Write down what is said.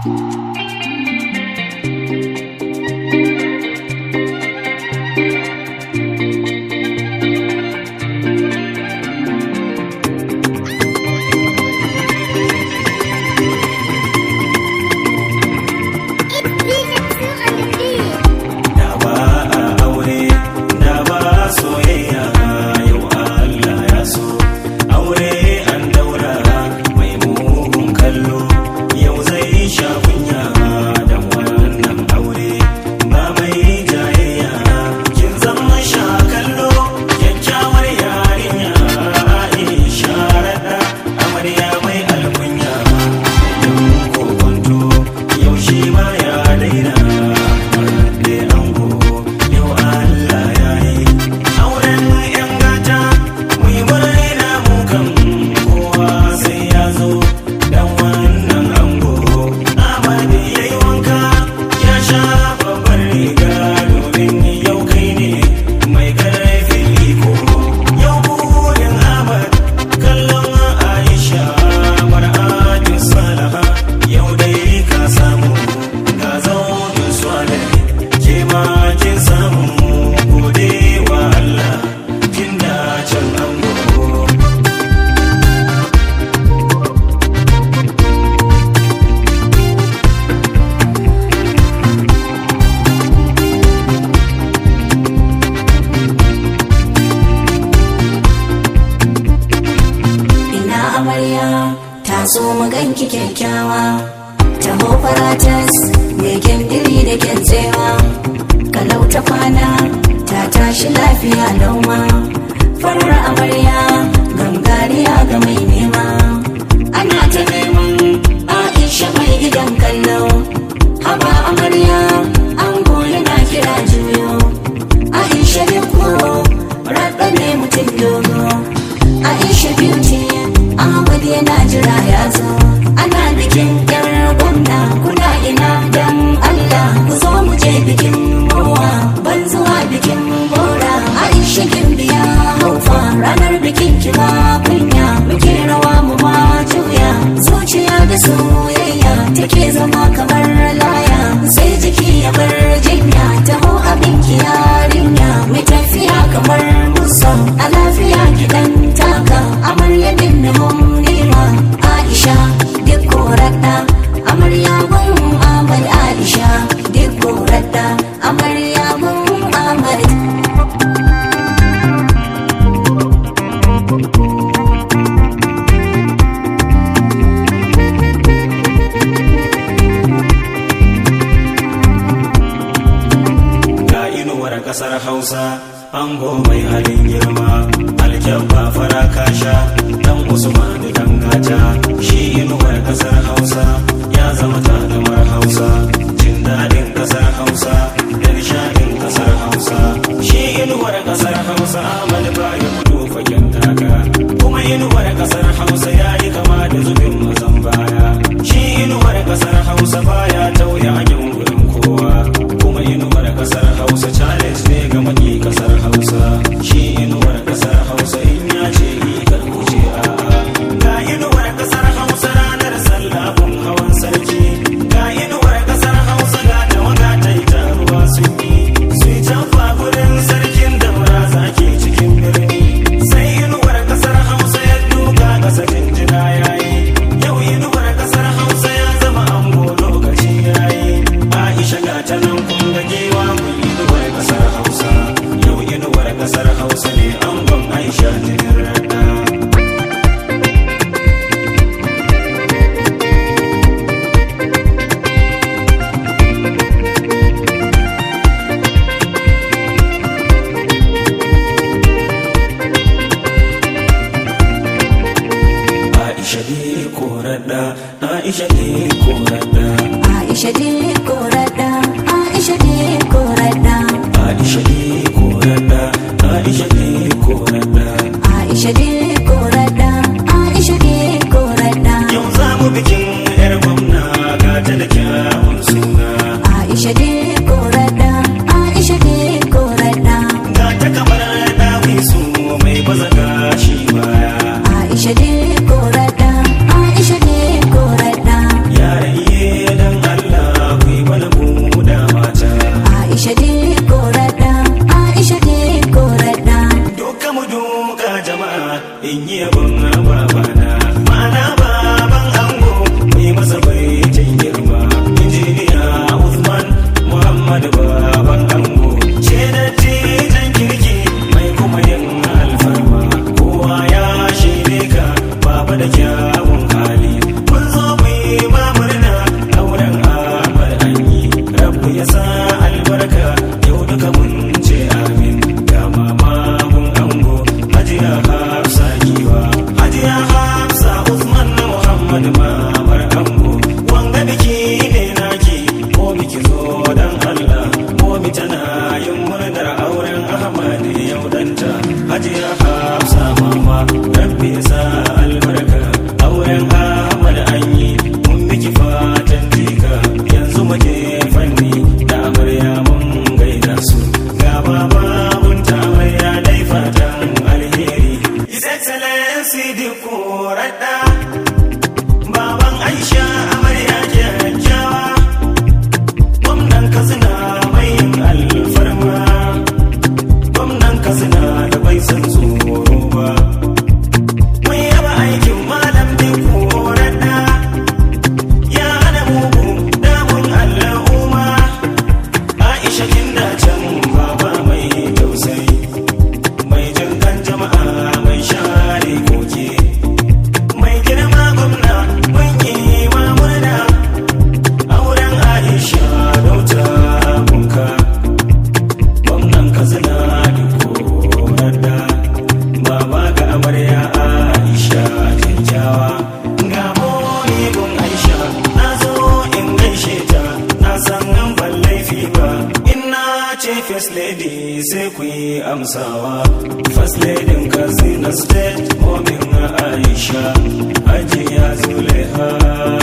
so mu ganki kyakkyawa taho faratas mai kyandiri da kyantsewa kalau ta kwana ta tashi lafiya lauma farar amarya gangariya ga mai nema ana ta neman Aisha mai gidan kallo haba amarya an goyi na kira juyo Aisha ne ko raɗa ne mutum dogo Aisha beauty Ahmad yana jira ya zo ana bikin yar gwamna kuna ina dan Allah ku zo mu je bikin mowa ban zuwa bikin bora Aisha gimbiya haufa ranar bikin ki ba kunya muke rawa mu ma juya zuciya da soyayya take zama kamar laya sai jiki ya bar jinya taho abin ki yarinya mai tafiya kamar musa a lafiya gidan taka amarya din na mumnima Aisha duk koradda amarya gun Ahmad Aisha duk koradda amarya gun Ahmad ga inuwar kasar Hausa ango mai halin girma alkyabba fara kasha dan Usman dan gata shi inuwar kasar Hausa ya zama tagamar Hausa jin dadin kasar Hausa da nishadin kasar Hausa shi inuwar kasar Hausa Ahmad baya gudu fagen daga kuma inuwar kasar Hausa yayi kama da zubin mazan baya shi inuwar kasar Hausa baya tauye hakin gurin kowa kuma inuwar kasar Hausa challenge ne ga maki kasar Hausa shi inuwar kasar Hausa in ya ce yi karkuce a'a ga inuwar kasar Hausa ranar sallah kun hawan sarki ga inuwar kasar Hausa ga tawaga ta yi taruwa sun yi sai tafa gurin sarkin da muraza ke cikin birni sai inuwar kasar Hausa ya duka kasa jinjina yayi yau inuwar kasar Hausa ya zama ango lokaci yayi Aisha ga ta nan kun ga gewa mun inuwar kasar Hausa yau inuwar kasar Hausa ne angon Aisha jinin rada Aisha dai koradda Aisha dai koradda Aisha dai koradda Aisha dai koradda Aisha dai koradda Aisha dai koradda Aisha dai koradda Aisha dai koradda yau za mu bikin yar gwamna ga ta da kyawun suna Aisha dai koradda Aisha dai koradda ga ta kamar dawisu mai baza gashi baya Aisha dai koradda Aisha dai koradda yare dan sai ku yi amsawa. First lady Katsina State, momin Aisha, Hajiya Zulaiha